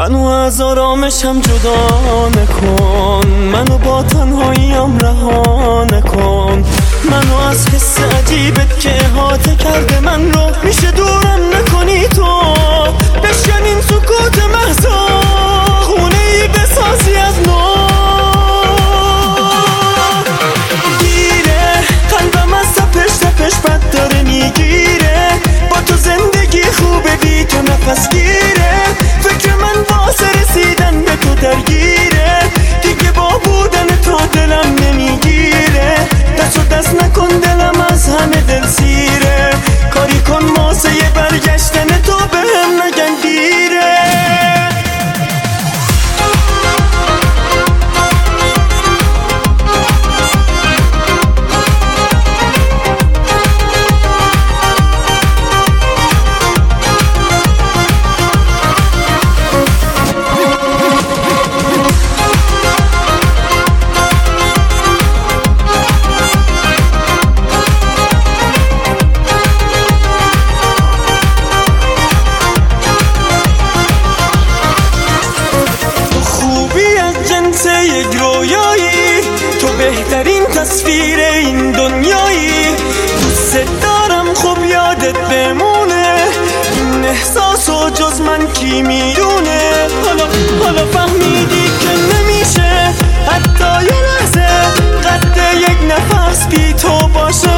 منو از آرامشم جدا نکن، منو با تنهاییم رها نکن، منو از حس عجیبت که احاطه کرده من رو میشه دورم نکنی تو. بشکن این سکوت محضا، خونه ای بسازی از نو. گیره قلبم از تپش بد داره میگیره، با تو زندگی خوبه بی تو نفس گیره. فکر من واسه رسیدن به تو درگیره، دیگه با بودن تو دلم نمیگیره. دست و دست نکن دلم از همه دل سیره، کاری کن واسه برگشتن تو بهم نگن دیره. یک رویایی تو بهترین تصویر این دنیایی. دوست دارم خوب یادت بمونه، این احساسو جز من کی میدونه. حالا فهمیدی که نمیشه حتی یه لحظه قد یک نفس بی تو باشه.